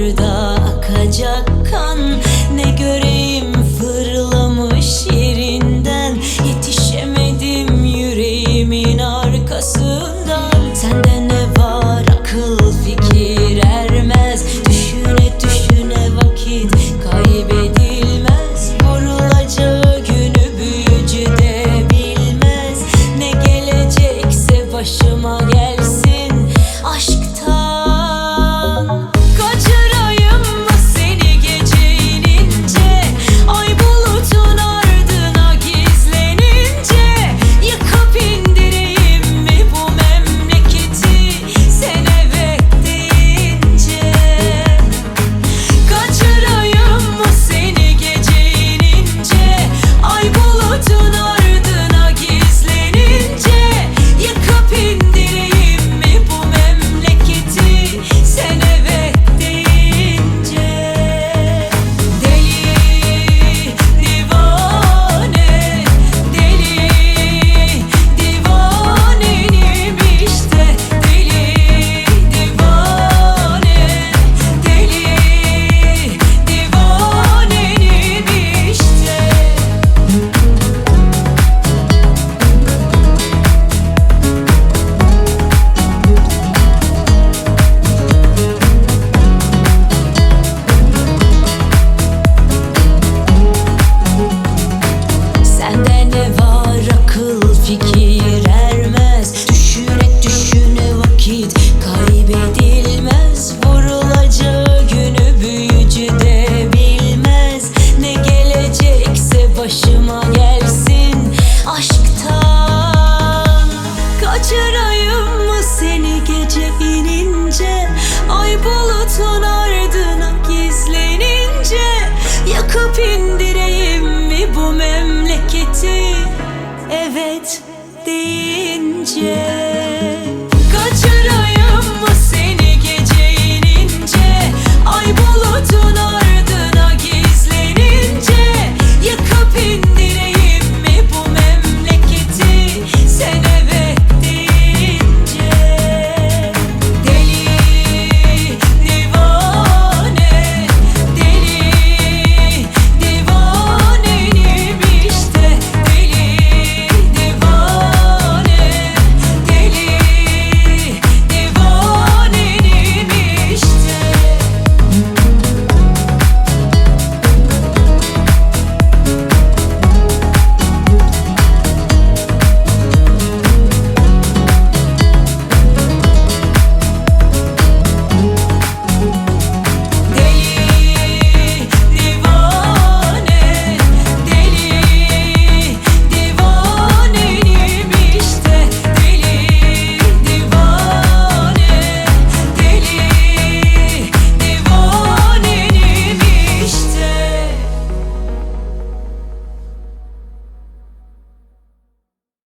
damarlarda akacak kan. Ne göreyim fırlamış yerinden, yetişemedim yüreğimin arkasından. Sende ne var akıl fikir ermez, düşüne düşüne vakit kaybedilmez. Vurulacağı günü büyücü de bilmez, ne gelecekse başıma gelsin aşktan. Kaçırayım mı seni gece inince, ay bulutun ardına gizlenince, yıkıp indireyim mi bu memleketi sen evet deyince. Kaçırayım mı seni gece inince, ay bulutun ardına gizlenince, yıkıp indireyim mi bu memleketi sen evet deyince. Deli divane, deli divanenim işte. Deli divane, deli divanenim işte. Sende ne var akıl fikir ermez, düşüne düşüne vakit kaybedilmez. Vurulacağı günü büyücü de bilmez, ne gelecekse başıma gelsin aşktan. Kaçırayım mı seni gece inince, ay bulutun ardına gizlenince, yakıp indireyim mi bu memleketi evet deyince.